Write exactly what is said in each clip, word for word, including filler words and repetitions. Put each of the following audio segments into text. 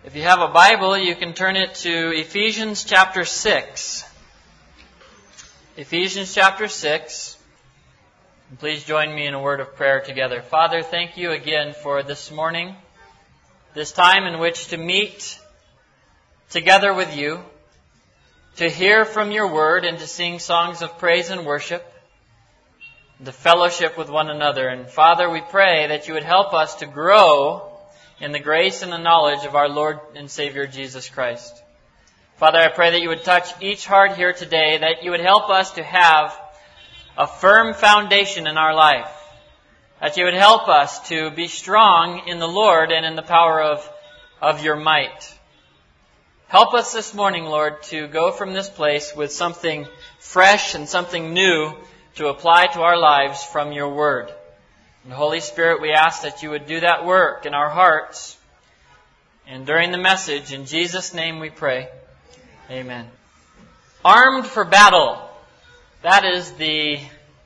If you have a Bible, you can turn it to Ephesians chapter six. Ephesians chapter six. And please join me in a word of prayer together. Father, thank you again for this morning, this time in which to meet together with you, to hear from your word and to sing songs of praise and worship, to fellowship with one another. And Father, we pray that you would help us to grow in the grace and the knowledge of our Lord and Savior Jesus Christ. Father, I pray that you would touch each heart here today, that you would help us to have a firm foundation in our life, that you would help us to be strong in the Lord and in the power of, of your might. Help us this morning, Lord, to go from this place with something fresh and something new to apply to our lives from your word. And Holy Spirit, we ask that you would do that work in our hearts and during the message. In Jesus' name we pray. Amen. Armed for battle. That is the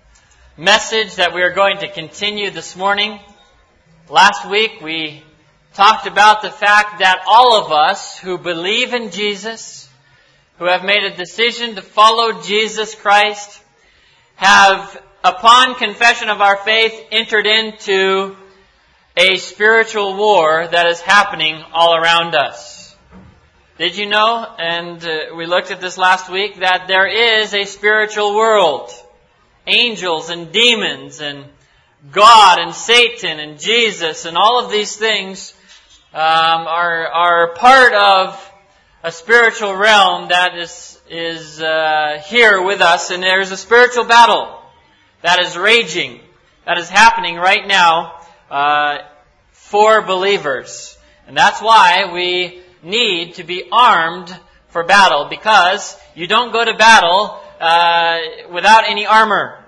message that we are going to continue this morning. Last week we talked about the fact that all of us who believe in Jesus, who have made a decision to follow Jesus Christ, have, upon confession of our faith, entered into a spiritual war that is happening all around us. Did you know, and uh, we looked at this last week, that there is a spiritual world. Angels and demons and God and Satan and Jesus and all of these things um, are are part of a spiritual realm that is is uh, here with us, and there's a spiritual battle that is raging, that is happening right now uh, for believers. And that's why we need to be armed for battle, because you don't go to battle uh, without any armor.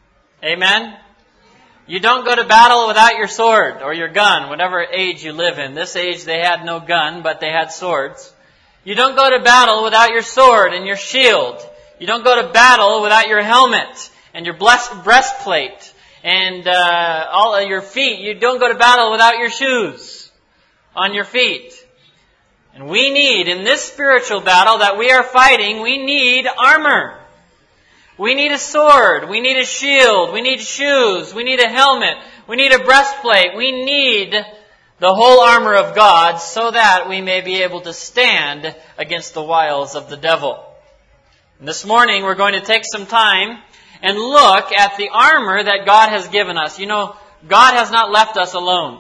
Amen? You don't go to battle without your sword or your gun, whatever age you live in. This age they had no gun, but they had swords. You don't go to battle without your sword and your shield. You don't go to battle without your helmet and your breastplate and uh, all of your feet. You don't go to battle without your shoes on your feet. And we need, in this spiritual battle that we are fighting, we need armor. We need a sword. We need a shield. We need shoes. We need a helmet. We need a breastplate. We need the whole armor of God so that we may be able to stand against the wiles of the devil. And this morning we're going to take some time and look at the armor that God has given us. You know, God has not left us alone.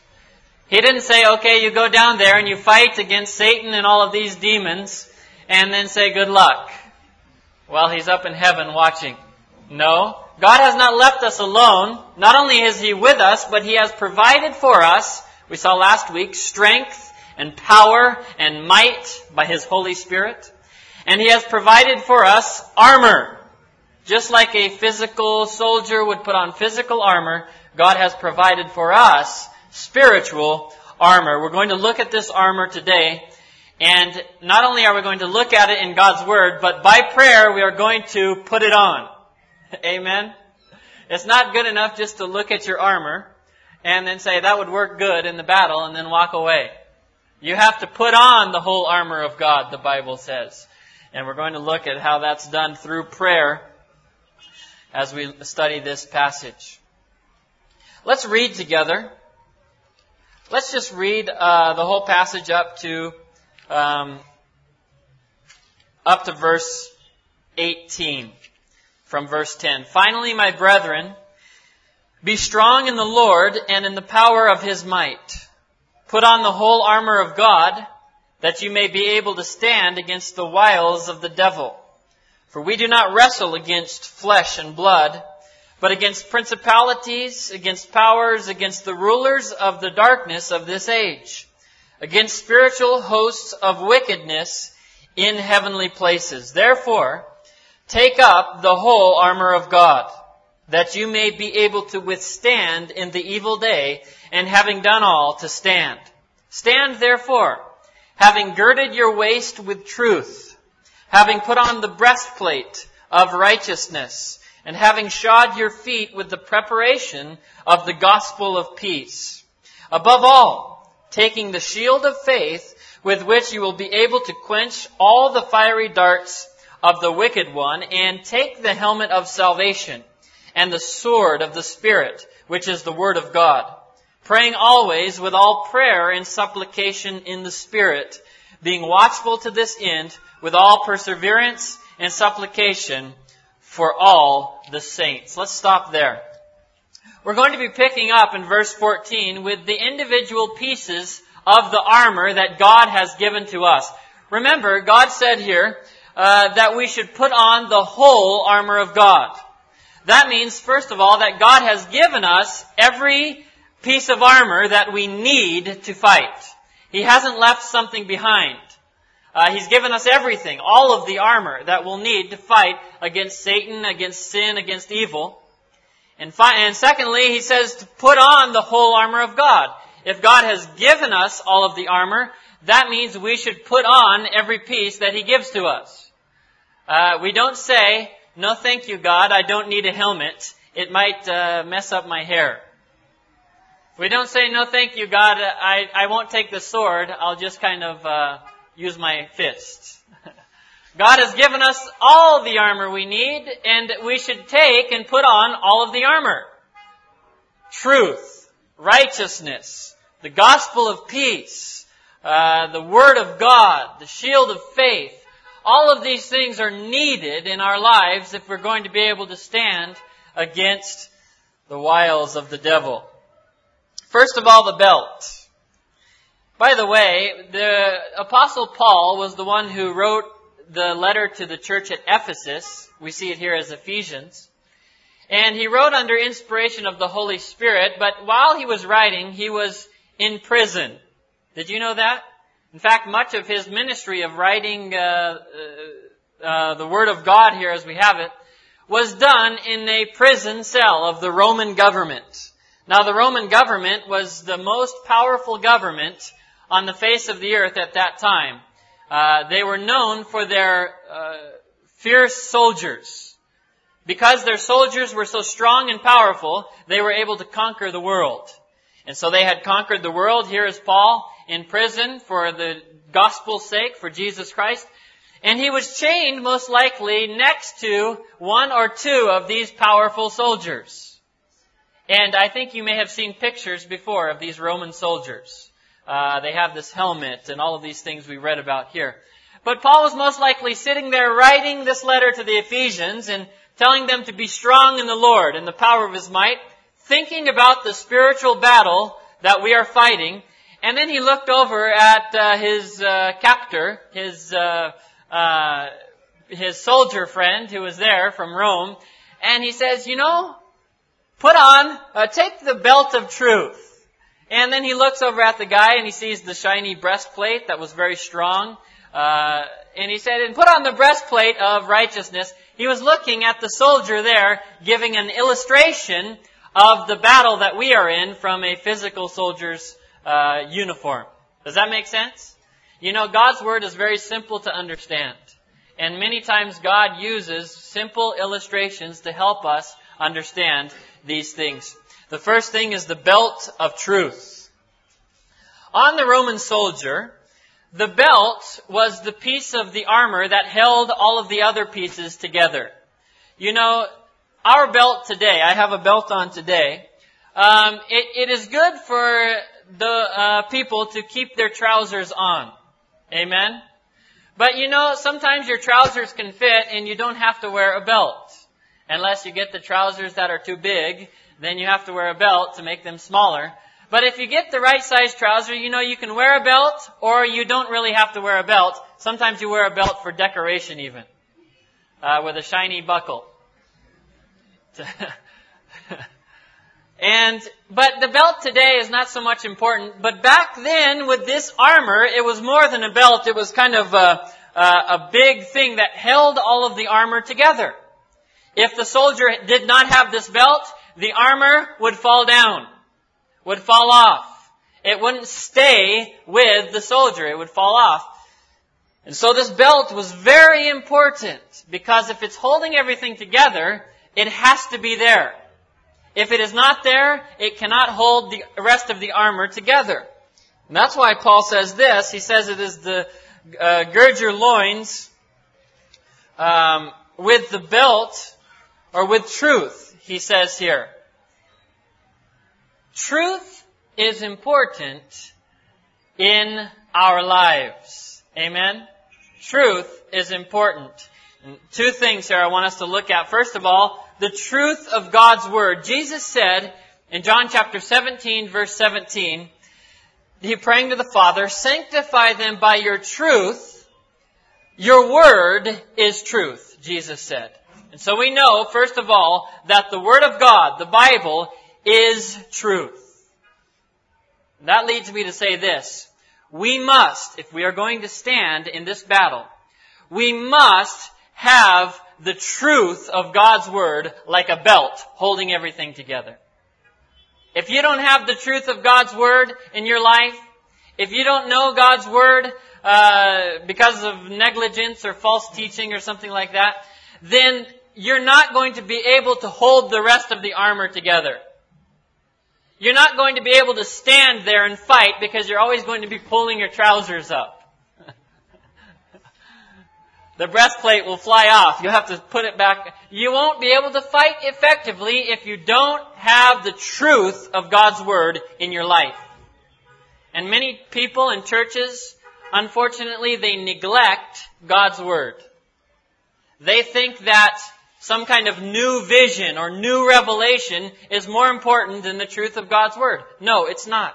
He didn't say, okay, you go down there and you fight against Satan and all of these demons and then say good luck while he's up in heaven watching. No, God has not left us alone. Not only is He with us, but He has provided for us, we saw last week, strength and power and might by His Holy Spirit. And He has provided for us armor. Just like a physical soldier would put on physical armor, God has provided for us spiritual armor. We're going to look at this armor today. And not only are we going to look at it in God's Word, but by prayer we are going to put it on. Amen? It's not good enough just to look at your armor and then say that would work good in the battle and then walk away. You have to put on the whole armor of God, the Bible says. And we're going to look at how that's done through prayer as we study this passage. Let's read together. Let's just read uh, the whole passage up to um, up to verse eighteen. From verse ten. Finally, my brethren, be strong in the Lord and in the power of His might. Put on the whole armor of God, that you may be able to stand against the wiles of the devil. For we do not wrestle against flesh and blood, but against principalities, against powers, against the rulers of the darkness of this age, against spiritual hosts of wickedness in heavenly places. Therefore, take up the whole armor of God, that you may be able to withstand in the evil day, and having done all, to stand. Stand therefore, having girded your waist with truth, having put on the breastplate of righteousness, and having shod your feet with the preparation of the gospel of peace. Above all, taking the shield of faith with which you will be able to quench all the fiery darts of the wicked one, and take the helmet of salvation and the sword of the Spirit, which is the Word of God, praying always with all prayer and supplication in the Spirit, being watchful to this end with all perseverance and supplication for all the saints. Let's stop there. We're going to be picking up in verse fourteen with the individual pieces of the armor that God has given to us. Remember, God said here uh, that we should put on the whole armor of God. That means, first of all, that God has given us every piece of armor that we need to fight. He hasn't left something behind. Uh, he's given us everything, all of the armor that we'll need to fight against Satan, against sin, against evil. And, fi- and secondly, he says to put on the whole armor of God. If God has given us all of the armor, that means we should put on every piece that He gives to us. Uh, we don't say, no thank you, God, I don't need a helmet. It might uh, mess up my hair. We don't say, no thank you, God, I, I won't take the sword, I'll just kind of uh, use my fists. God has given us all the armor we need, and we should take and put on all of the armor. Truth, righteousness, the gospel of peace, uh, the Word of God, the shield of faith. All of these things are needed in our lives if we're going to be able to stand against the wiles of the devil. First of all, the belt. By the way, the Apostle Paul was the one who wrote the letter to the church at Ephesus. We see it here as Ephesians. And he wrote under inspiration of the Holy Spirit, but while he was writing, he was in prison. Did you know that? In fact, much of his ministry of writing uh, uh, uh, the Word of God here as we have it was done in a prison cell of the Roman government. Now, the Roman government was the most powerful government on the face of the earth at that time. Uh, they were known for their uh, fierce soldiers. Because their soldiers were so strong and powerful, they were able to conquer the world. And so they had conquered the world. Here is Paul in prison for the gospel's sake, for Jesus Christ. And he was chained most likely next to one or two of these powerful soldiers. And I think you may have seen pictures before of these Roman soldiers. Uh, they have this helmet and all of these things we read about here. But Paul was most likely sitting there writing this letter to the Ephesians and telling them to be strong in the Lord and the power of His might, thinking about the spiritual battle that we are fighting. And then he looked over at uh, his uh, captor, his uh, uh, his soldier friend who was there from Rome, and he says, you know, put on, uh, take the belt of truth. And then he looks over at the guy and he sees the shiny breastplate that was very strong. Uh, and he said, and put on the breastplate of righteousness. He was looking at the soldier there, giving an illustration of the battle that we are in from a physical soldier's uh, uniform. Does that make sense? You know, God's Word is very simple to understand. And many times God uses simple illustrations to help us understand these things. The first thing is the belt of truth. On the Roman soldier, the belt was the piece of the armor that held all of the other pieces together. You know, our belt today, I have a belt on today, um, it, it is good for the uh, people to keep their trousers on. Amen? But you know, sometimes your trousers can fit and you don't have to wear a belt. Unless you get the trousers that are too big, then you have to wear a belt to make them smaller. But if you get the right size trouser, you know, you can wear a belt, or you don't really have to wear a belt. Sometimes you wear a belt for decoration even, uh, with a shiny buckle. and, but the belt today is not so much important. But back then, with this armor, it was more than a belt. It was kind of a, a, a big thing that held all of the armor together. If the soldier did not have this belt, the armor would fall down, would fall off. It wouldn't stay with the soldier. It would fall off. And so this belt was very important because if it's holding everything together, it has to be there. If it is not there, it cannot hold the rest of the armor together. And that's why Paul says this. He says it is the uh, gird your loins um, with the belt, or with truth, he says here. Truth is important in our lives. Amen? Truth is important. And two things here I want us to look at. First of all, the truth of God's Word. Jesus said in John chapter seventeen, verse seventeen, He praying to the Father, sanctify them by your truth. Your Word is truth, Jesus said. And so we know, first of all, that the Word of God, the Bible, is truth. That leads me to say this. We must, if we are going to stand in this battle, we must have the truth of God's Word like a belt holding everything together. If you don't have the truth of God's Word in your life, if you don't know God's Word uh, because of negligence or false teaching or something like that, then you're not going to be able to hold the rest of the armor together. You're not going to be able to stand there and fight because you're always going to be pulling your trousers up. The breastplate will fly off. You'll have to put it back. You won't be able to fight effectively if you don't have the truth of God's Word in your life. And many people in churches, unfortunately, they neglect God's Word. They think that some kind of new vision or new revelation is more important than the truth of God's Word. No, it's not.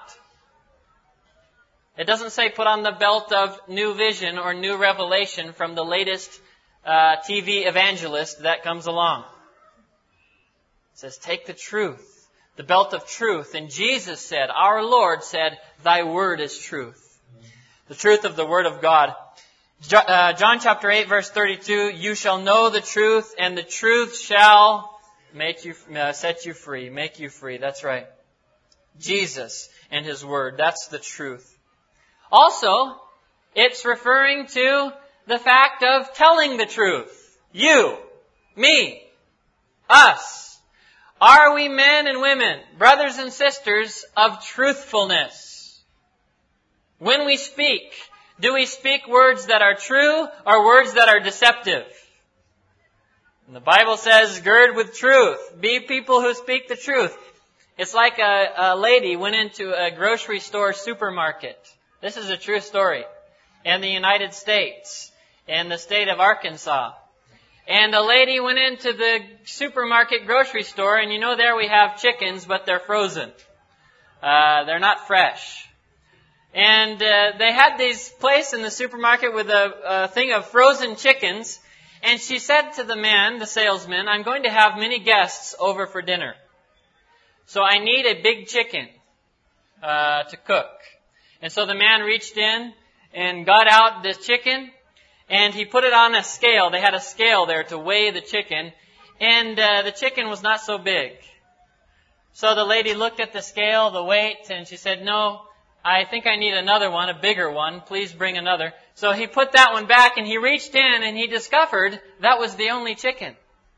It doesn't say put on the belt of new vision or new revelation from the latest uh, T V evangelist that comes along. It says take the truth, the belt of truth. And Jesus said, our Lord said, thy word is truth. The truth of the Word of God. John chapter eight, verse thirty-two, you shall know the truth, and the truth shall make you, uh, set you free, make you free. That's right. Jesus and His Word, that's the truth. Also, it's referring to the fact of telling the truth. You, me, us. Are we men and women, brothers and sisters of truthfulness? When we speak, do we speak words that are true or words that are deceptive? And the Bible says, gird with truth. Be people who speak the truth. It's like a, a lady went into a grocery store supermarket. This is a true story. In the United States, in the state of Arkansas. And a lady went into the supermarket grocery store, and you know there we have chickens, but they're frozen. Uh, they're not fresh. And uh, they had these place in the supermarket with a, a thing of frozen chickens. And she said to the man, the salesman, I'm going to have many guests over for dinner. So I need a big chicken uh, to cook. And so the man reached in and got out the chicken, and he put it on a scale. They had a scale there to weigh the chicken, and uh, the chicken was not so big. So the lady looked at the scale, the weight, and she said, no, I think I need another one, a bigger one. Please bring another. So he put that one back, and he reached in, and he discovered that was the only chicken.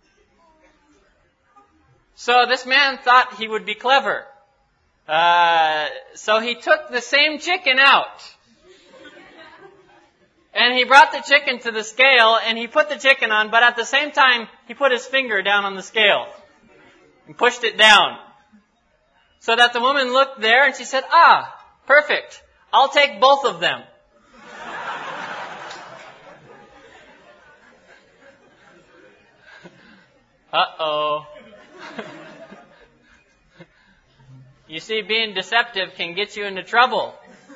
So this man thought he would be clever. Uh, so he took the same chicken out. And he brought the chicken to the scale, and he put the chicken on, but at the same time, he put his finger down on the scale and pushed it down. So that the woman looked there, and she said, ah, perfect. I'll take both of them. Uh-oh. You see, being deceptive can get you into trouble.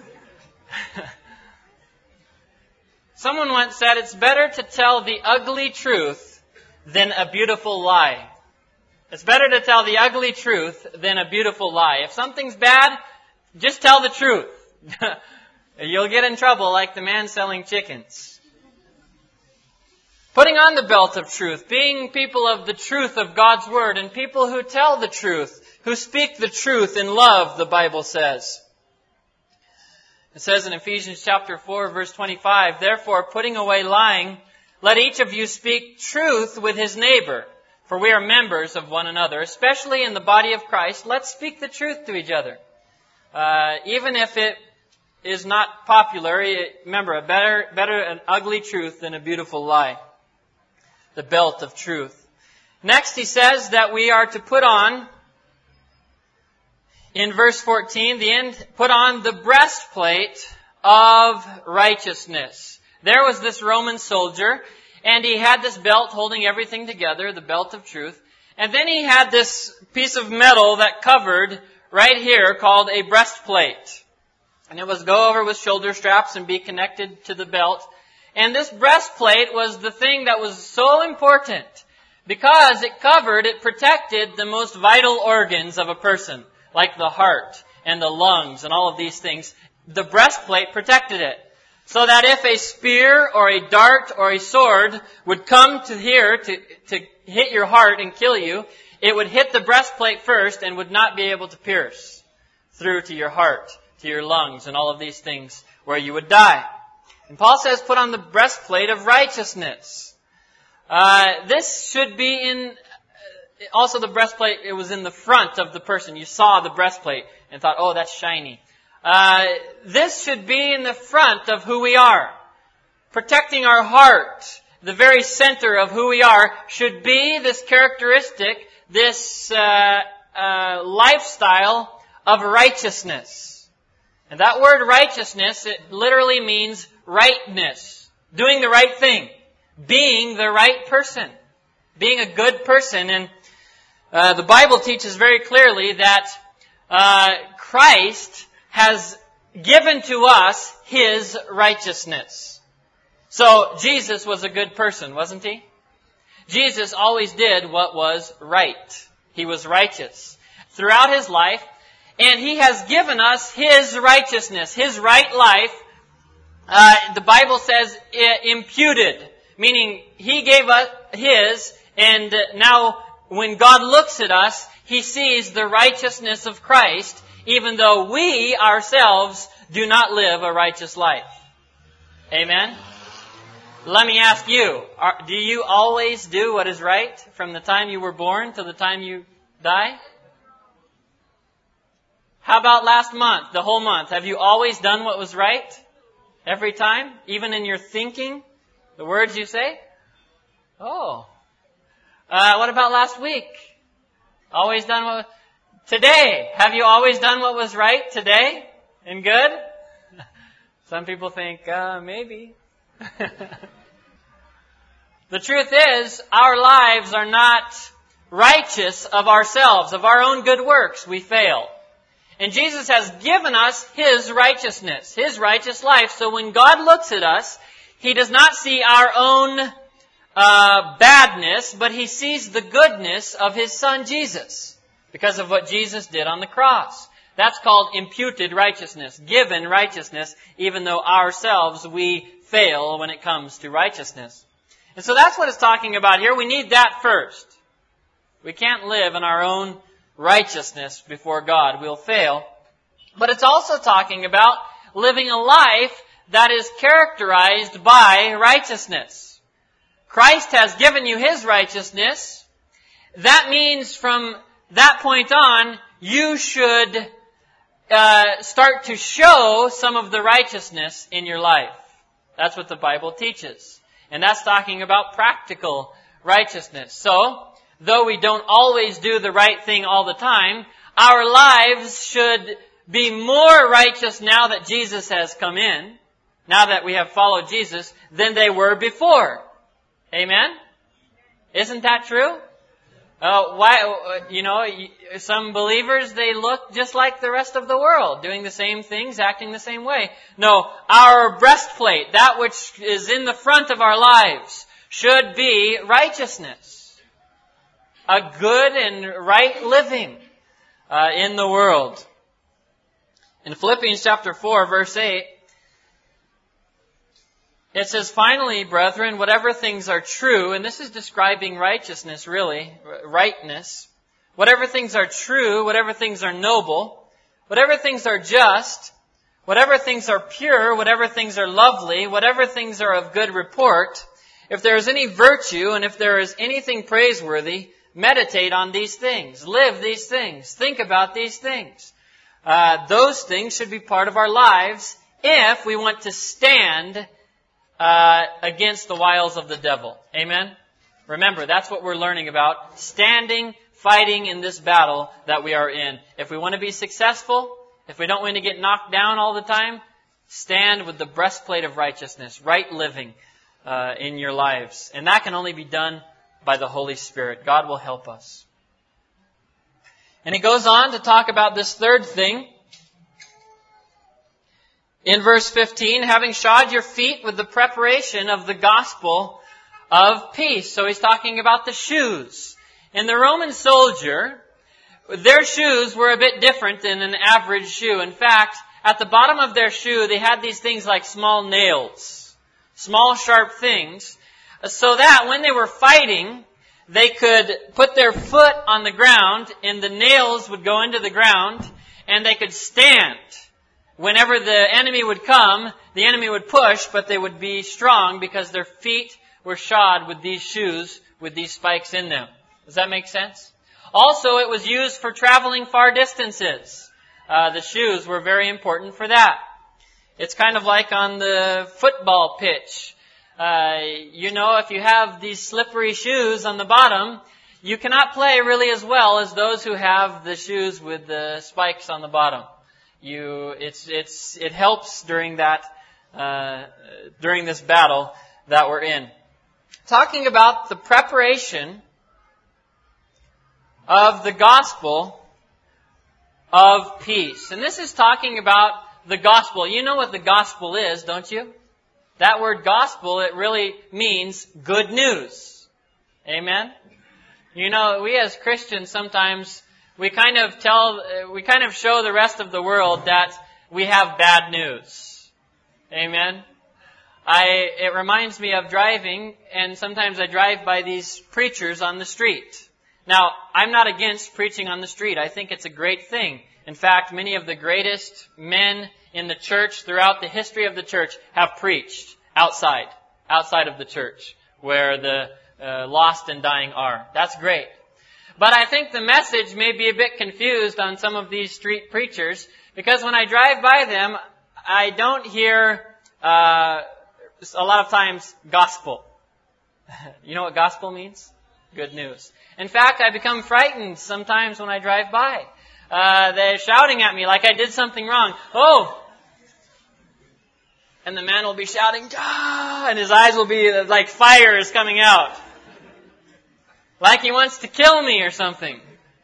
Someone once said, it's better to tell the ugly truth than a beautiful lie. It's better to tell the ugly truth than a beautiful lie. If something's bad, just tell the truth. You'll get in trouble like the man selling chickens. Putting on the belt of truth, being people of the truth of God's Word, and people who tell the truth, who speak the truth in love, the Bible says. It says in Ephesians chapter four, verse twenty-five, therefore, putting away lying, let each of you speak truth with his neighbor, for we are members of one another, especially in the body of Christ. Let's speak the truth to each other. Uh, even if it is not popular. Remember, a better, better an ugly truth than a beautiful lie. The belt of truth. Next, he says that we are to put on, in verse fourteen, the end, put on the breastplate of righteousness. There was this Roman soldier, and he had this belt holding everything together, the belt of truth. And then he had this piece of metal that covered right here called a breastplate. And it was go over with shoulder straps and be connected to the belt. And this breastplate was the thing that was so important because it covered, it protected the most vital organs of a person, like the heart and the lungs and all of these things. The breastplate protected it. So that if a spear or a dart or a sword would come to here to, to hit your heart and kill you, it would hit the breastplate first and would not be able to pierce through to your heart, to your lungs, and all of these things where you would die. And Paul says, put on the breastplate of righteousness. Uh, this should be in, also the breastplate, it was in the front of the person. You saw the breastplate and thought, oh, that's shiny. Uh, this should be in the front of who we are. Protecting our heart, the very center of who we are, should be this characteristic, this uh, uh, lifestyle of righteousness. And that word righteousness, it literally means rightness. Doing the right thing. Being the right person. Being a good person. And uh, the Bible teaches very clearly that uh, Christ has given to us His righteousness. So, Jesus was a good person, wasn't He? Jesus always did what was right. He was righteous throughout His life, and He has given us His righteousness, His right life. Uh, the Bible says imputed, meaning He gave us His, and now when God looks at us, He sees the righteousness of Christ, even though we ourselves do not live a righteous life. Amen? Let me ask you, are, do you always do what is right from the time you were born to the time you die? How about last month, the whole month? Have you always done what was right? Every time? Even in your thinking? The words you say? Oh. Uh, what about last week? Always done what was... Today, have you always done what was right today and good? Some people think, uh, maybe. The truth is, our lives are not righteous of ourselves, of our own good works. We fail. And Jesus has given us His righteousness, His righteous life. So when God looks at us, He does not see our own uh, badness, but He sees the goodness of His Son Jesus. Because of what Jesus did on the cross. That's called imputed righteousness, given righteousness, even though ourselves we fail when it comes to righteousness. And so that's what it's talking about here. We need that first. We can't live in our own righteousness before God. We'll fail. But it's also talking about living a life that is characterized by righteousness. Christ has given you His righteousness. That means from that point on, you should uh, start to show some of the righteousness in your life. That's what the Bible teaches. And that's talking about practical righteousness. So, though we don't always do the right thing all the time, our lives should be more righteous now that Jesus has come in, now that we have followed Jesus, than they were before. Amen? Isn't that true? Uh, why, you know, some believers, they look just like the rest of the world, doing the same things, acting the same way. No, our breastplate, that which is in the front of our lives, should be righteousness. A good and right living uh, in the world. In Philippians chapter four, verse eight, it says, finally, brethren, whatever things are true, and this is describing righteousness, really, rightness. Whatever things are true, whatever things are noble, whatever things are just, whatever things are pure, whatever things are lovely, whatever things are of good report, if there is any virtue and if there is anything praiseworthy, meditate on these things. Live these things. Think about these things. Uh, those things should be part of our lives if we want to stand uh, against the wiles of the devil. Amen? Remember, that's what we're learning about. Standing, fighting in this battle that we are in. If we want to be successful, if we don't want to get knocked down all the time, stand with the breastplate of righteousness, right living uh, in your lives. And that can only be done by the Holy Spirit. God will help us. And he goes on to talk about this third thing. In verse fifteen, having shod your feet with the preparation of the gospel of peace. So he's talking about the shoes. In the Roman soldier, their shoes were a bit different than an average shoe. In fact, at the bottom of their shoe, they had these things like small nails, small sharp things, so that when they were fighting, they could put their foot on the ground and the nails would go into the ground and they could stand. Whenever the enemy would come, the enemy would push, but they would be strong because their feet were shod with these shoes with these spikes in them. Does that make sense? Also, it was used for traveling far distances. Uh, the shoes were very important for that. It's kind of like on the football pitch. Uh, you know, if you have these slippery shoes on the bottom, you cannot play really as well as those who have the shoes with the spikes on the bottom. You, it's, it's, it helps during that, uh, during this battle that we're in. Talking about the preparation of the gospel of peace. And this is talking about the gospel. You know what the gospel is, don't you? That word gospel, it really means good news. Amen? You know, we as Christians sometimes, we kind of tell, we kind of show the rest of the world that we have bad news. Amen? I, it reminds me of driving, and sometimes I drive by these preachers on the street. Now, I'm not against preaching on the street. I think it's a great thing. In fact, many of the greatest men in the church throughout the history of the church have preached outside, outside of the church, where the uh, lost and dying are. That's great. But I think the message may be a bit confused on some of these street preachers, because when I drive by them, I don't hear uh, a lot of times gospel. You know what gospel means? Good news. In fact, I become frightened sometimes when I drive by. Uh, they're shouting at me like I did something wrong. Oh! And the man will be shouting, ah! And his eyes will be like fire is coming out. Like he wants to kill me or something.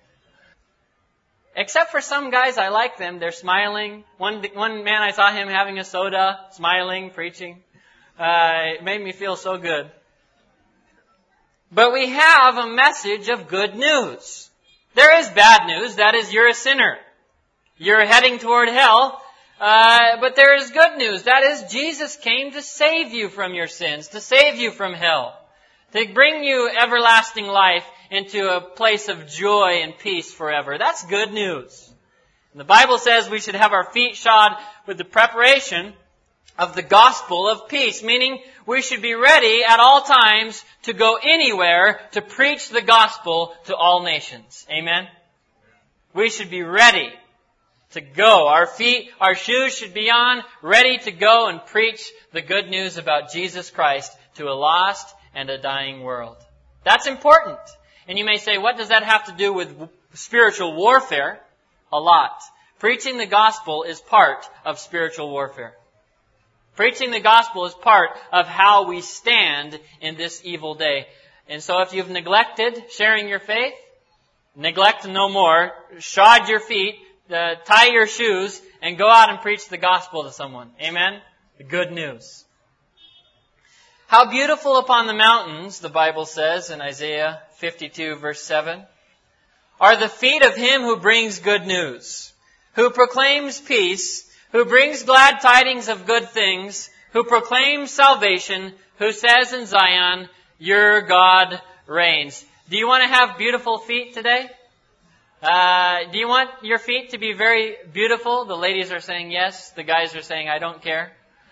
Except for some guys, I like them. They're smiling. One, one man, I saw him having a soda, smiling, preaching. Uh, it made me feel so good. But we have a message of good news. There is bad news. That is, you're a sinner. You're heading toward hell. Uh, but there is good news. That is, Jesus came to save you from your sins, to save you from hell, to bring you everlasting life into a place of joy and peace forever. That's good news. And the Bible says we should have our feet shod with the preparation of the gospel of peace, meaning we should be ready at all times to go anywhere to preach the gospel to all nations. Amen? We should be ready to go. Our feet, our shoes should be on, ready to go and preach the good news about Jesus Christ to a lost and a dying world. That's important. And you may say, what does that have to do with spiritual warfare? A lot. Preaching the gospel is part of spiritual warfare. Preaching the gospel is part of how we stand in this evil day. And so if you've neglected sharing your faith, neglect no more. Shod your feet, uh, tie your shoes, and go out and preach the gospel to someone. Amen? The good news. How beautiful upon the mountains, the Bible says in Isaiah fifty-two verse seven, are the feet of him who brings good news, who proclaims peace, who brings glad tidings of good things, who proclaims salvation, who says in Zion, your God reigns. Do you want to have beautiful feet today? Uh, do you want your feet to be very beautiful? The ladies are saying yes. The guys are saying, I don't care.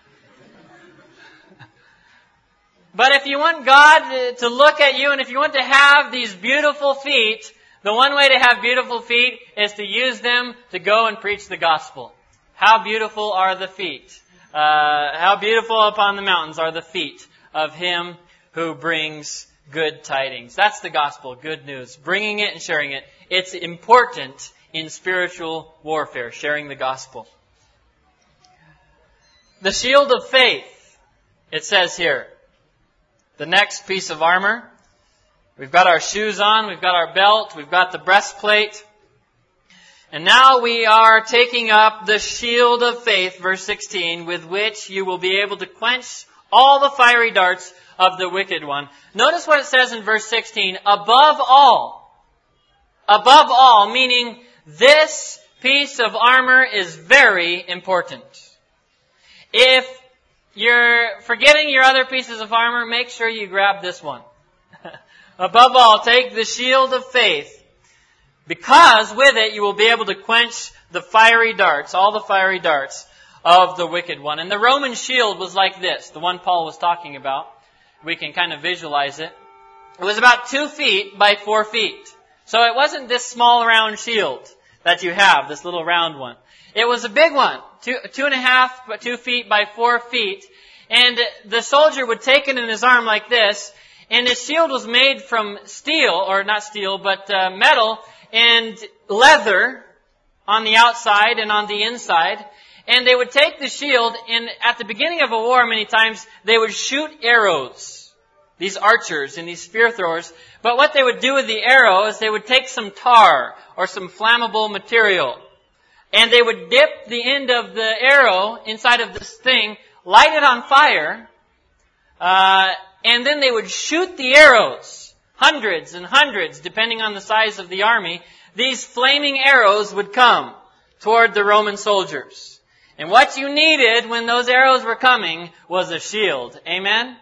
But if you want God to look at you and if you want to have these beautiful feet, the one way to have beautiful feet is to use them to go and preach the gospel. How beautiful are the feet Uh, how beautiful upon the mountains are the feet of him who brings good tidings. That's the gospel, good news. Bringing it and sharing it. It's important in spiritual warfare, sharing the gospel. The shield of faith, it says here. The next piece of armor. We've got our shoes on, we've got our belt, we've got the breastplate. And now we are taking up the shield of faith, verse sixteen, with which you will be able to quench all the fiery darts of the wicked one. Notice what it says in verse sixteen, above all. Above all, meaning this piece of armor is very important. If you're forgetting your other pieces of armor, make sure you grab this one. Above all, take the shield of faith, because with it you will be able to quench the fiery darts, all the fiery darts of the wicked one. And the Roman shield was like this, the one Paul was talking about. We can kind of visualize it. It was about two feet by four feet. So it wasn't this small round shield that you have, this little round one. It was a big one, two, two and a half, two feet by four feet. And the soldier would take it in his arm like this. And his shield was made from steel, or not steel, but uh, metal and leather on the outside and on the inside. And they would take the shield, and at the beginning of a war, many times, they would shoot arrows. These archers and these spear throwers. But what they would do with the arrow is they would take some tar or some flammable material. And they would dip the end of the arrow inside of this thing, light it on fire, uh, and then they would shoot the arrows, hundreds and hundreds, depending on the size of the army. These flaming arrows would come toward the Roman soldiers. And what you needed when those arrows were coming was a shield. Amen?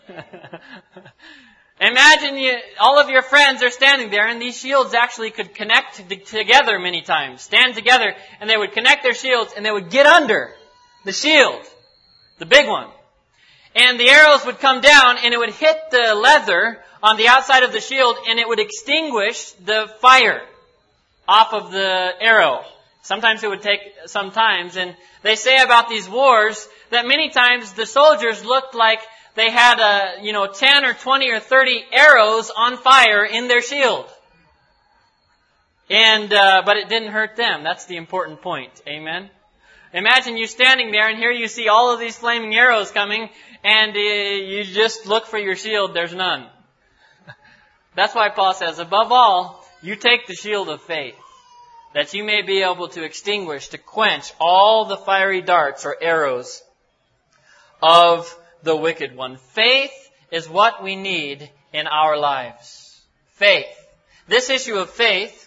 Imagine you, all of your friends are standing there, and these shields actually could connect t- together many times. Stand together, and they would connect their shields, and they would get under the shield, the big one. And the arrows would come down, and it would hit the leather on the outside of the shield, and it would extinguish the fire off of the arrow. Sometimes it would take some times. And they say about these wars that many times the soldiers looked like they had a, you know, ten or twenty or thirty arrows on fire in their shield. And, uh, but it didn't hurt them. That's the important point. Amen? Imagine you standing there, and here you see all of these flaming arrows coming, and uh, you just look for your shield, there's none. That's why Paul says, above all, you take the shield of faith, that you may be able to extinguish, to quench all the fiery darts or arrows of the wicked one. Faith is what we need in our lives. Faith. This issue of faith,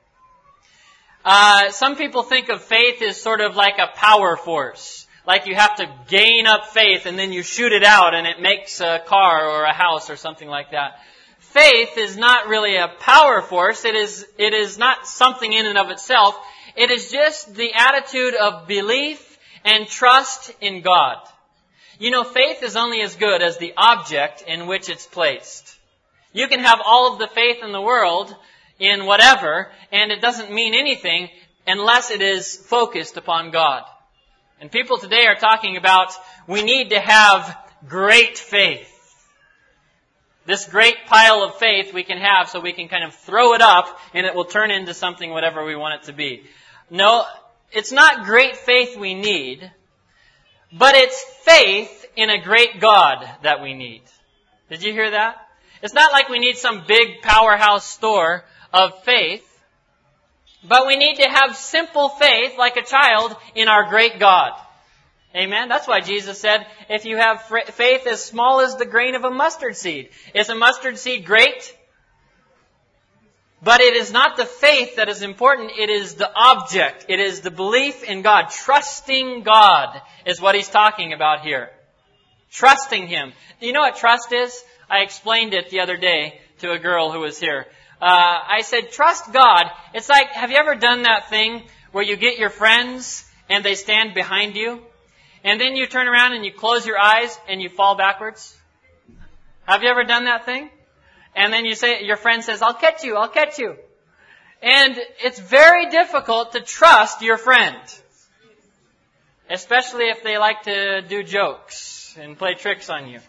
uh, some people think of faith as sort of like a power force. Like you have to gain up faith and then you shoot it out and it makes a car or a house or something like that. Faith is not really a power force. It is, it is not something in and of itself. It is just the attitude of belief and trust in God. You know, faith is only as good as the object in which it's placed. You can have all of the faith in the world in whatever, and it doesn't mean anything unless it is focused upon God. And people today are talking about we need to have great faith. This great pile of faith we can have so we can kind of throw it up and it will turn into something whatever we want it to be. No, it's not great faith we need, but it's faith in a great God that we need. Did you hear that? It's not like we need some big powerhouse store of faith, but we need to have simple faith like a child in our great God. Amen? That's why Jesus said, if you have faith as small as the grain of a mustard seed. Is a mustard seed great? But it is not the faith that is important. It is the object. It is the belief in God. Trusting God is what he's talking about here. Trusting Him. Do you know what trust is? I explained it the other day to a girl who was here. Uh, I said, trust God. It's like, have you ever done that thing where you get your friends and they stand behind you? And then you turn around and you close your eyes and you fall backwards? Have you ever done that thing? And then you say, your friend says, I'll catch you, I'll catch you. And it's very difficult to trust your friend. especially if they like to do jokes and play tricks on you.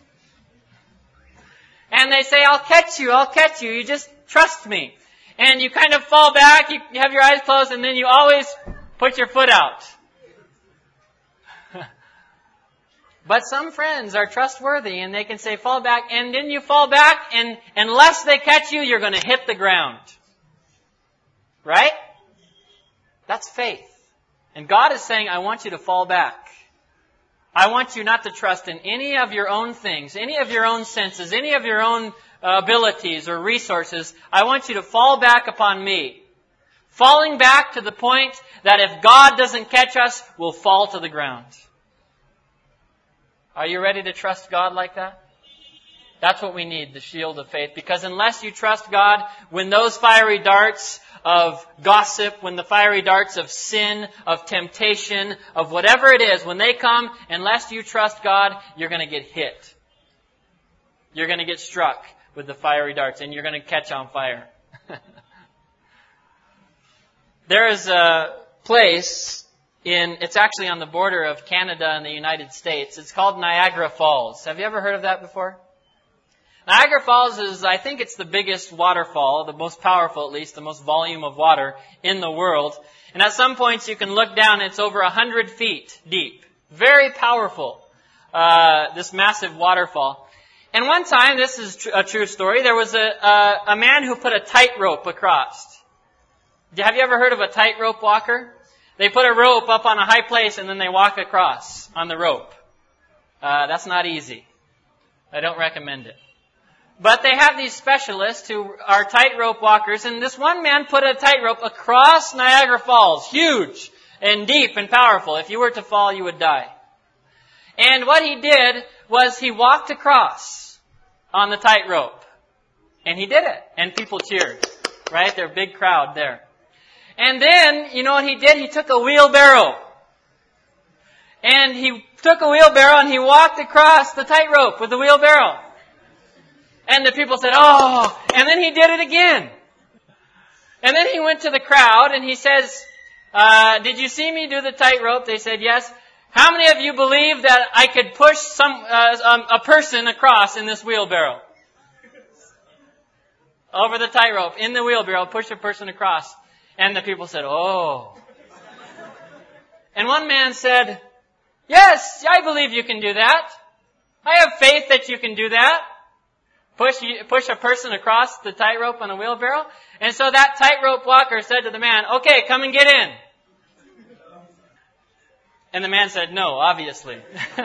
And they say, I'll catch you, I'll catch you, you just trust me. And you kind of fall back, you have your eyes closed, and then you always put your foot out. But some friends are trustworthy, and they can say, fall back, and then you fall back, and unless they catch you, you're going to hit the ground. Right? That's faith. And God is saying, I want you to fall back. I want you not to trust in any of your own things, any of your own senses, any of your own uh, abilities or resources. I want you to fall back upon me. Falling back to the point that if God doesn't catch us, we'll fall to the ground. Are you ready to trust God like that? That's what we need, the shield of faith. Because unless you trust God, when those fiery darts of gossip, when the fiery darts of sin, of temptation, of whatever it is, when they come, unless you trust God, you're going to get hit. You're going to get struck with the fiery darts, and you're going to catch on fire. There is a place in, it's actually on the border of Canada and the United States. It's called Niagara Falls. Have you ever heard of that before? Niagara Falls is, I think it's the biggest waterfall, the most powerful at least, the most volume of water in the world. And at some points you can look down, it's over a hundred feet deep. Very powerful, uh, this massive waterfall. And one time, this is tr- a true story, there was a, a, a man who put a tightrope across. Have you ever heard of a tightrope walker? They put a rope up on a high place and then they walk across on the rope. Uh, that's not easy. I don't recommend it. But they have these specialists who are tightrope walkers, and this one man put a tightrope across Niagara Falls, huge and deep and powerful. If you were to fall, you would die. And what he did was he walked across on the tightrope. And he did it. And people cheered. Right? They're a big crowd there. And then, you know what he did? He took a wheelbarrow. And he took a wheelbarrow and he walked across the tightrope with the wheelbarrow. And the people said, oh, and then he did it again. And then he went to the crowd and he says, uh, did you see me do the tightrope? They said, yes. How many of you believe that I could push some, uh, um, a person across in this wheelbarrow? Over the tightrope, in the wheelbarrow, push a person across. And the people said, oh. And one man said, yes, I believe you can do that. I have faith that you can do that. Push push a person across the tightrope on a wheelbarrow. And so that tightrope walker said to the man, okay, come and get in. And the man said, no, obviously.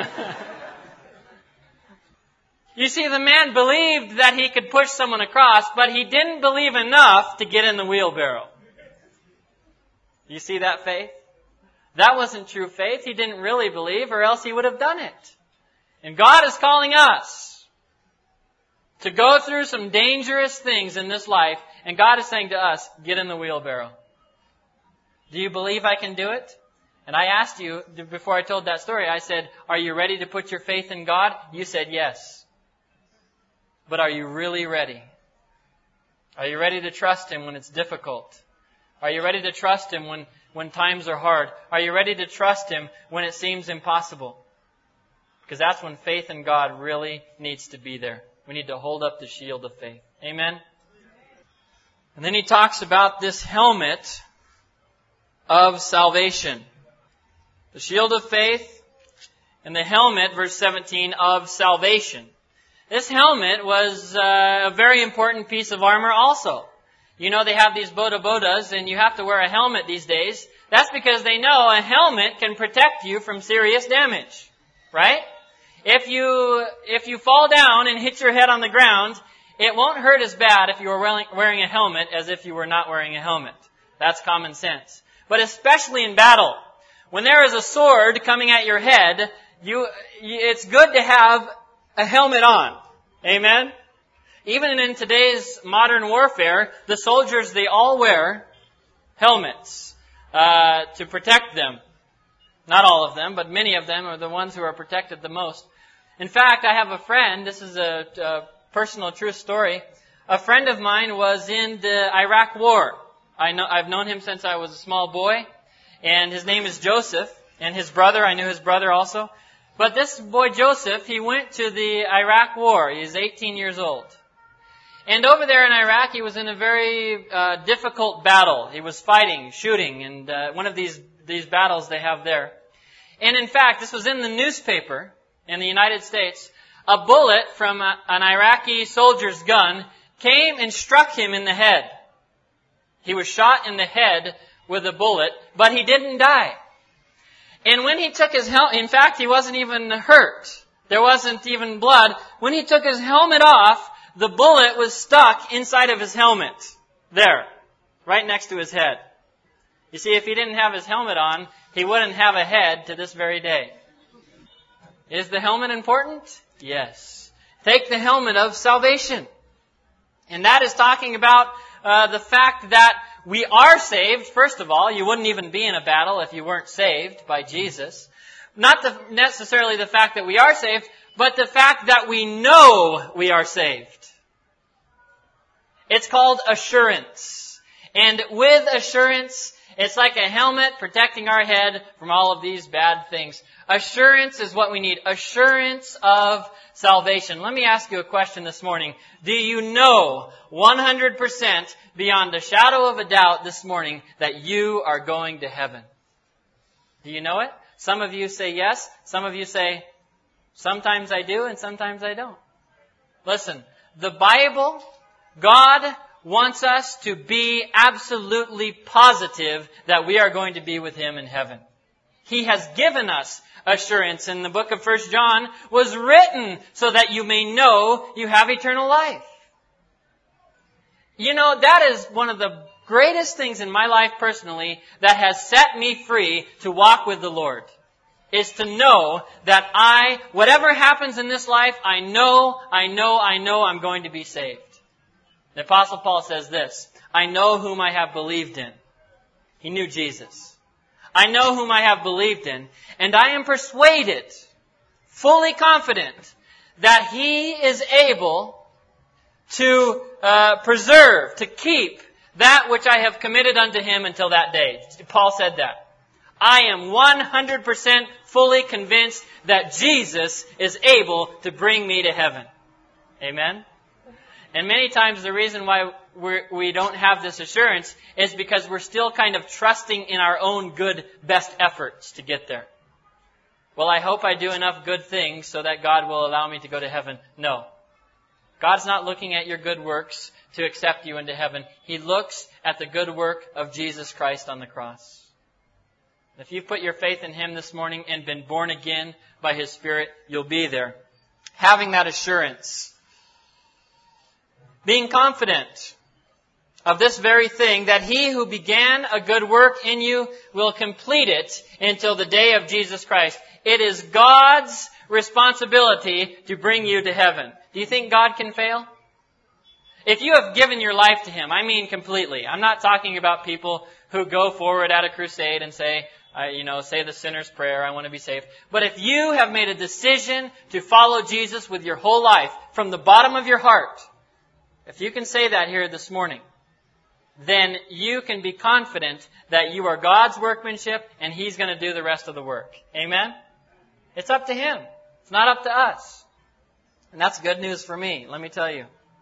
You see, the man believed that he could push someone across, but he didn't believe enough to get in the wheelbarrow. You see that faith? That wasn't true faith. He didn't really believe, or else he would have done it. And God is calling us to go through some dangerous things in this life, and God is saying to us, get in the wheelbarrow. Do you believe I can do it? And I asked you, before I told that story, I said, are you ready to put your faith in God? You said yes. But are you really ready? Are you ready to trust Him when it's difficult? Are you ready to trust Him when, when times are hard? Are you ready to trust Him when it seems impossible? Because that's when faith in God really needs to be there. We need to hold up the shield of faith. Amen? And then he talks about this helmet of salvation. The shield of faith and the helmet, verse seventeen, of salvation. This helmet was uh, a very important piece of armor also. You know, they have these boda bodas, and you have to wear a helmet these days. That's because they know a helmet can protect you from serious damage. Right? If you, if you fall down and hit your head on the ground, it won't hurt as bad if you were wearing a helmet as if you were not wearing a helmet. That's common sense. But especially in battle, when there is a sword coming at your head, you, it's good to have a helmet on. Amen? Even in today's modern warfare, the soldiers, they all wear helmets uh, to protect them. Not all of them, but many of them are the ones who are protected the most. In fact, I have a friend, this is a, a personal true story. A friend of mine was in the Iraq War. I know, I've known him since I was a small boy, and his name is Joseph. And his brother, I knew his brother also. But this boy Joseph, he went to the Iraq War. He was eighteen years old. And over there in Iraq, he was in a very uh, difficult battle. He was fighting, shooting, and uh, one of these, these battles they have there. And in fact, this was in the newspaper in the United States. A bullet from a, an Iraqi soldier's gun came and struck him in the head. He was shot in the head with a bullet, but he didn't die. And when he took his helmet, in fact, he wasn't even hurt. There wasn't even blood. When he took his helmet off, the bullet was stuck inside of his helmet. There. Right next to his head. You see, if he didn't have his helmet on, he wouldn't have a head to this very day. Is the helmet important? Yes. Take the helmet of salvation. And that is talking about uh, the fact that we are saved. First of all, you wouldn't even be in a battle if you weren't saved by Jesus. Not the, necessarily the fact that we are saved, but the fact that we know we are saved. It's called assurance. And with assurance, it's like a helmet protecting our head from all of these bad things. Assurance is what we need. Assurance of salvation. Let me ask you a question this morning. Do you know one hundred percent beyond a shadow of a doubt this morning that you are going to heaven? Do you know it? Some of you say yes. Some of you say, sometimes I do and sometimes I don't. Listen, the Bible, God wants us to be absolutely positive that we are going to be with Him in heaven. He has given us assurance, and the book of First John was written so that you may know you have eternal life. You know, that is one of the greatest things in my life personally that has set me free to walk with the Lord. Is to know that I, whatever happens in this life, I know, I know, I know I'm going to be saved. The Apostle Paul says this, I know whom I have believed in. He knew Jesus. I know whom I have believed in, and I am persuaded, fully confident, that He is able to uh, preserve, to keep that which I have committed unto Him until that day. Paul said that. I am one hundred percent fully convinced that Jesus is able to bring me to heaven. Amen? And many times the reason why we're, we don't have this assurance is because we're still kind of trusting in our own good, best efforts to get there. Well, I hope I do enough good things so that God will allow me to go to heaven. No. God's not looking at your good works to accept you into heaven. He looks at the good work of Jesus Christ on the cross. If you've put your faith in Him this morning and been born again by His Spirit, you'll be there. Having that assurance. Being confident of this very thing, that He who began a good work in you will complete it until the day of Jesus Christ. It is God's responsibility to bring you to heaven. Do you think God can fail? If you have given your life to Him, I mean completely. I'm not talking about people who go forward at a crusade and say, I, you know, say the sinner's prayer, I want to be saved. But if you have made a decision to follow Jesus with your whole life, from the bottom of your heart, if you can say that here this morning, then you can be confident that you are God's workmanship and He's going to do the rest of the work. Amen? It's up to Him. It's not up to us. And that's good news for me, let me tell you.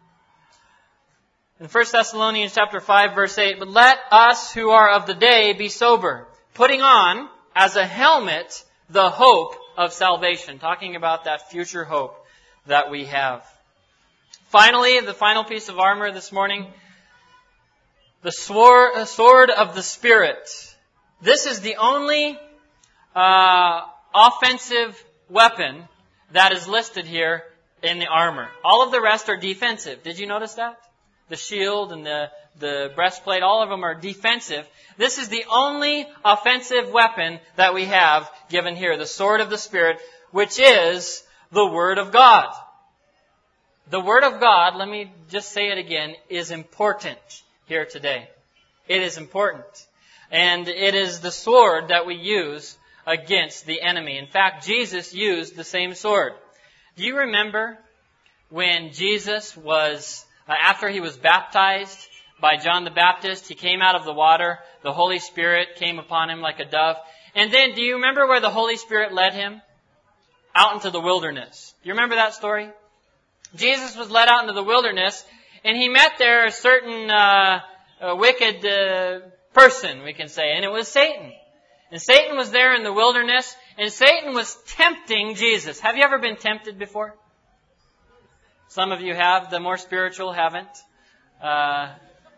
In First Thessalonians chapter five, verse eight, but let us who are of the day be sober, putting on as a helmet the hope of salvation. Talking about that future hope that we have. Finally, the final piece of armor this morning, the sword, sword of the Spirit. This is the only uh, offensive weapon that is listed here in the armor. All of the rest are defensive. Did you notice that? The shield and the, the breastplate, all of them are defensive. This is the only offensive weapon that we have given here, the sword of the Spirit, which is the Word of God. The Word of God, let me just say it again, is important here today. It is important. And it is the sword that we use against the enemy. In fact, Jesus used the same sword. Do you remember when Jesus was, uh, after He was baptized by John the Baptist, He came out of the water, the Holy Spirit came upon Him like a dove, And then, do you remember where the Holy Spirit led him? Out into the wilderness. Do you remember that story? Jesus was led out into the wilderness, and he met there a certain uh, a wicked uh, person, we can say, and it was Satan. And Satan was there in the wilderness, and Satan was tempting Jesus. Have you ever been tempted before? Some of you have. The more spiritual haven't. Uh,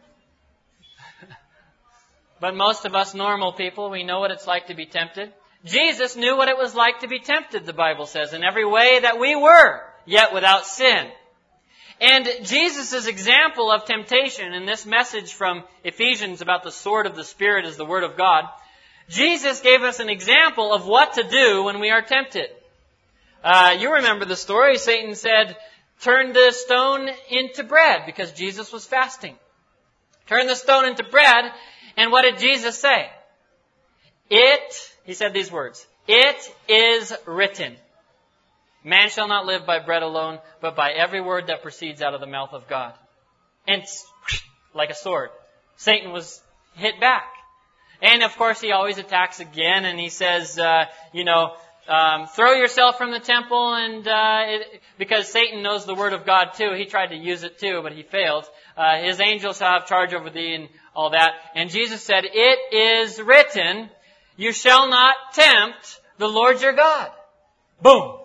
but most of us normal people, we know what it's like to be tempted. Jesus knew what it was like to be tempted, the Bible says, in every way that we were, yet without sin. And Jesus' example of temptation in this message from Ephesians about the sword of the Spirit is the Word of God, Jesus gave us an example of what to do when we are tempted. Uh, you remember the story. Satan said, turn the stone into bread, because Jesus was fasting. Turn the stone into bread, and what did Jesus say? It, he said these words, it is written. Man shall not live by bread alone, but by every word that proceeds out of the mouth of God. And like a sword, Satan was hit back. And of course he always attacks again, and he says, uh, you know, um, throw yourself from the temple, and uh, it, because Satan knows the word of God too. He tried to use it too, but he failed. Uh, his angels shall have charge over thee and all that. And Jesus said, it is written, you shall not tempt the Lord your God. Boom.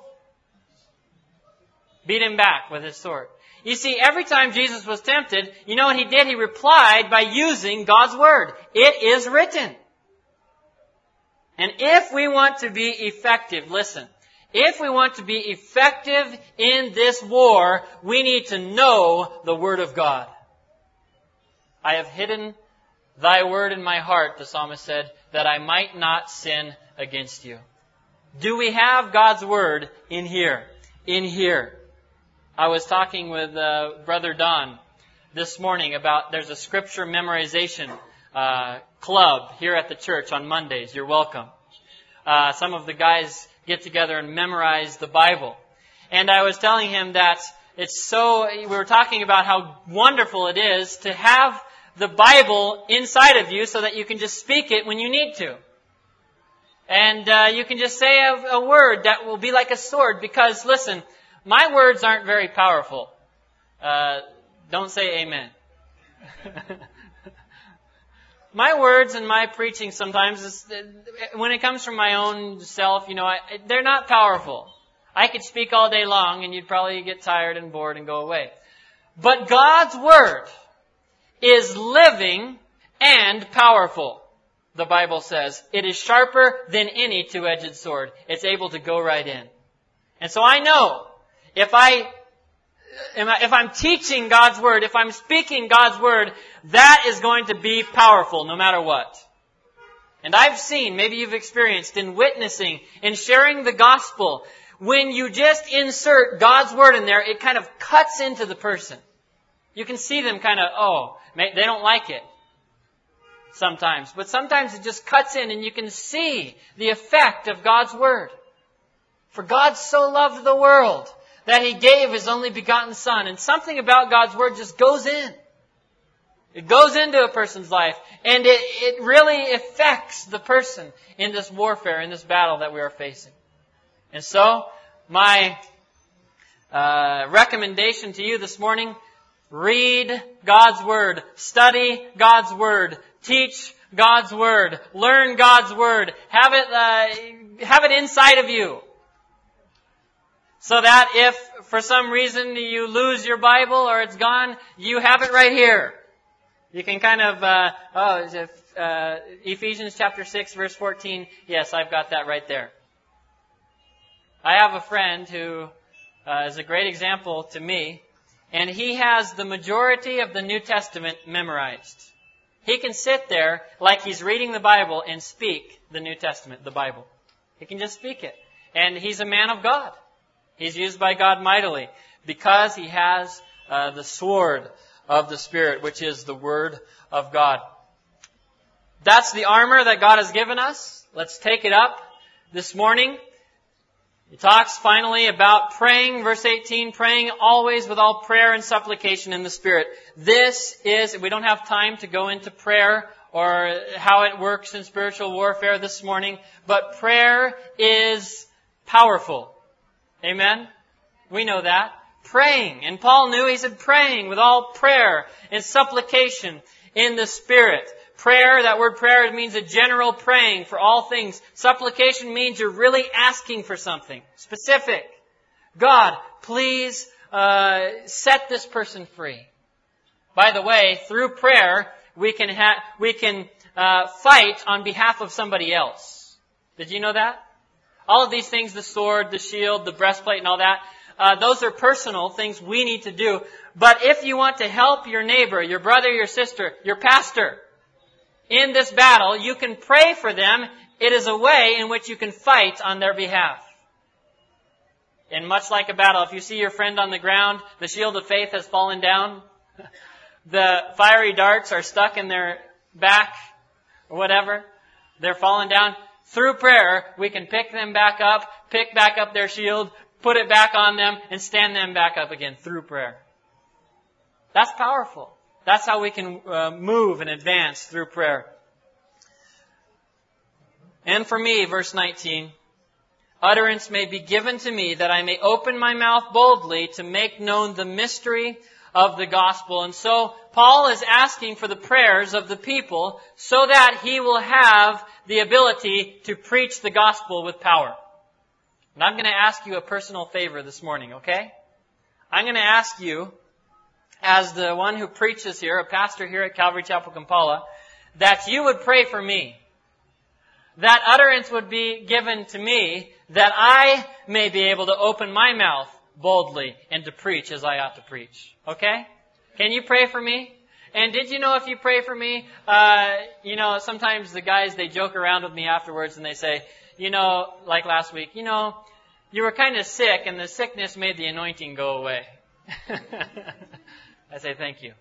Beat him back with his sword. You see, every time Jesus was tempted, you know what he did? He replied by using God's word. It is written. And if we want to be effective, listen, if we want to be effective in this war, we need to know the Word of God. I have hidden thy word in my heart, the psalmist said, that I might not sin against you. Do we have God's word in here? In here. I was talking with uh, Brother Don this morning about there's a scripture memorization uh, club here at the church on Mondays. You're welcome. Uh, some of the guys get together and memorize the Bible. And I was telling him that it's so, we were talking about how wonderful it is to have the Bible inside of you so that you can just speak it when you need to. And uh, you can just say a, a word that will be like a sword, because, listen, my words aren't very powerful. Uh, don't say amen. My words and my preaching sometimes, is, when it comes from my own self, you know, I, they're not powerful. I could speak all day long and you'd probably get tired and bored and go away. But God's word is living and powerful. The Bible says it is sharper than any two-edged sword. It's able to go right in. And so I know if I, if I'm teaching God's word, if I'm speaking God's word, that is going to be powerful no matter what. And I've seen, maybe you've experienced in witnessing, in sharing the gospel, when you just insert God's word in there, it kind of cuts into the person. You can see them kind of, oh, they don't like it sometimes. But sometimes it just cuts in and you can see the effect of God's word. For God so loved the world that He gave His only begotten Son. And something about God's word just goes in. It goes into a person's life. And it, it really affects the person in this warfare, in this battle that we are facing. And so, my uh, recommendation to you this morning, read God's Word. Study God's Word. Teach God's Word. Learn God's Word. Have it, uh, have it inside of you. So that if for some reason you lose your Bible or it's gone, you have it right here. You can kind of, uh, oh, is it, uh, Ephesians chapter six, verse fourteen. Yes, I've got that right there. I have a friend who uh, is a great example to me, and he has the majority of the New Testament memorized. He can sit there like he's reading the Bible and speak the New Testament, the Bible. He can just speak it. And he's a man of God. He's used by God mightily because he has uh, the sword of the Spirit, which is the Word of God. That's the armor that God has given us. Let's take it up this morning. He talks finally about praying, verse eighteen, praying always with all prayer and supplication in the Spirit. This is, we don't have time to go into prayer or how it works in spiritual warfare this morning, but prayer is powerful. Amen? We know that. Praying. And Paul knew, he said, praying with all prayer and supplication in the Spirit. Prayer, that word prayer means a general praying for all things. Supplication means you're really asking for something specific. God, please uh, set this person free. By the way, through prayer, we can ha- we can uh, fight on behalf of somebody else. Did you know that? All of these things, the sword, the shield, the breastplate, and all that, uh, those are personal things we need to do. But if you want to help your neighbor, your brother, your sister, your pastor, in this battle, you can pray for them. It is a way in which you can fight on their behalf. And much like a battle, if you see your friend on the ground, the shield of faith has fallen down, the fiery darts are stuck in their back, or whatever, they're falling down. Through prayer, we can pick them back up, pick back up their shield, put it back on them, and stand them back up again through prayer. That's powerful. That's how we can uh, move and advance through prayer. And for me, verse nineteen, utterance may be given to me that I may open my mouth boldly to make known the mystery of the gospel. And so Paul is asking for the prayers of the people so that he will have the ability to preach the gospel with power. And I'm going to ask you a personal favor this morning, okay? I'm going to ask you, as the one who preaches here, a pastor here at Calvary Chapel Kampala, that you would pray for me. That utterance would be given to me that I may be able to open my mouth boldly and to preach as I ought to preach. Okay? Can you pray for me? And did you know if you pray for me, uh, you know, sometimes the guys, they joke around with me afterwards and they say, you know, like last week, you know, you were kind of sick and the sickness made the anointing go away. I say thank you.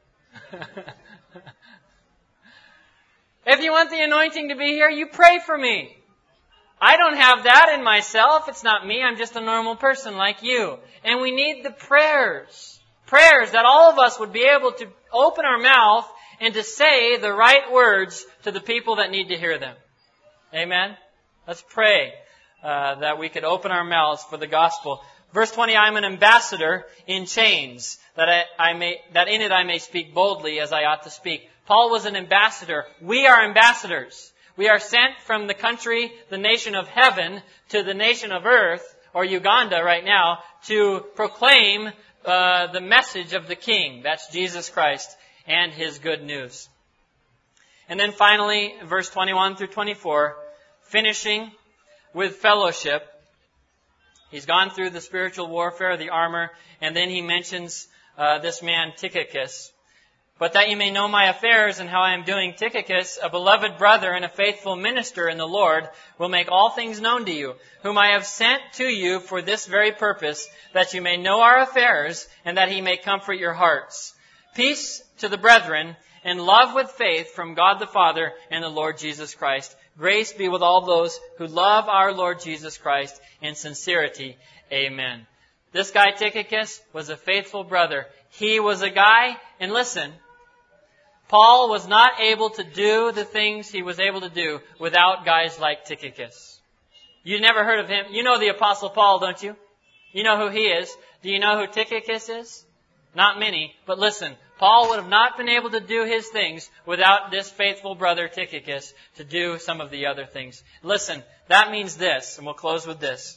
If you want the anointing to be here, you pray for me. I don't have that in myself. It's not me. I'm just a normal person like you. And we need the prayers. Prayers that all of us would be able to open our mouth and to say the right words to the people that need to hear them. Amen? Let's pray uh, that we could open our mouths for the gospel. Verse twenty, I am an ambassador in chains, that I, I may, that in it I may speak boldly as I ought to speak. Paul was an ambassador. We are ambassadors. We are sent from the country, the nation of heaven, to the nation of earth, or Uganda right now, to proclaim uh, the message of the King. That's Jesus Christ and His good news. And then finally, verse twenty-one through twenty-four, finishing with fellowship. He's gone through the spiritual warfare, the armor, and then he mentions uh, this man Tychicus. But that you may know my affairs and how I am doing, Tychicus, a beloved brother and a faithful minister in the Lord, will make all things known to you, whom I have sent to you for this very purpose, that you may know our affairs and that he may comfort your hearts. Peace to the brethren and love with faith from God the Father and the Lord Jesus Christ. Grace be with all those who love our Lord Jesus Christ in sincerity. Amen. This guy Tychicus was a faithful brother. He was a guy, and listen, Paul was not able to do the things he was able to do without guys like Tychicus. You never heard of him. You know the Apostle Paul, don't you? You know who he is. Do you know who Tychicus is? Not many, but listen, Paul would have not been able to do his things without this faithful brother Tychicus to do some of the other things. Listen, that means this, and we'll close with this.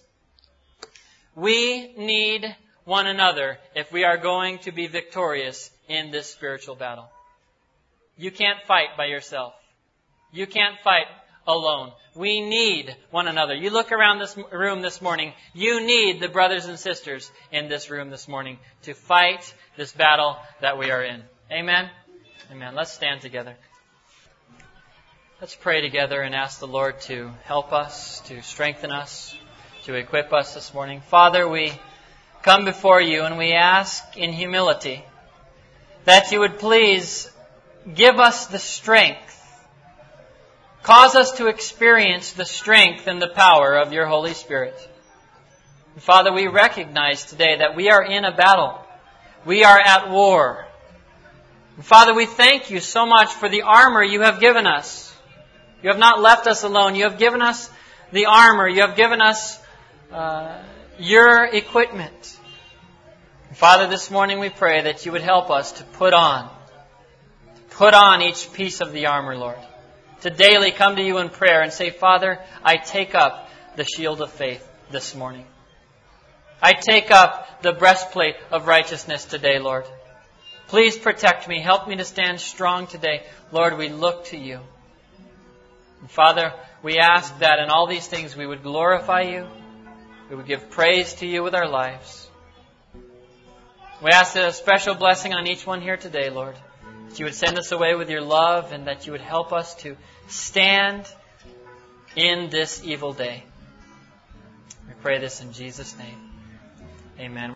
We need one another if we are going to be victorious in this spiritual battle. You can't fight by yourself. You can't fight alone. We need one another. You look around this room this morning, you need the brothers and sisters in this room this morning to fight this battle that we are in. Amen? Amen. Let's stand together. Let's pray together and ask the Lord to help us, to strengthen us, to equip us this morning. Father, we come before you and we ask in humility that you would please give us the strength. Cause us to experience the strength and the power of your Holy Spirit. And Father, we recognize today that we are in a battle. We are at war. And Father, we thank you so much for the armor you have given us. You have not left us alone. You have given us the armor. You have given us uh, your equipment. And Father, this morning we pray that you would help us to put on, to put on each piece of the armor, Lord. To daily come to you in prayer and say, Father, I take up the shield of faith this morning. I take up the breastplate of righteousness today, Lord. Please protect me. Help me to stand strong today. Lord, we look to you. And Father, we ask that in all these things we would glorify you. We would give praise to you with our lives. We ask that a special blessing on each one here today, Lord. That you would send us away with your love and that you would help us to stand in this evil day. We pray this in Jesus' name. Amen.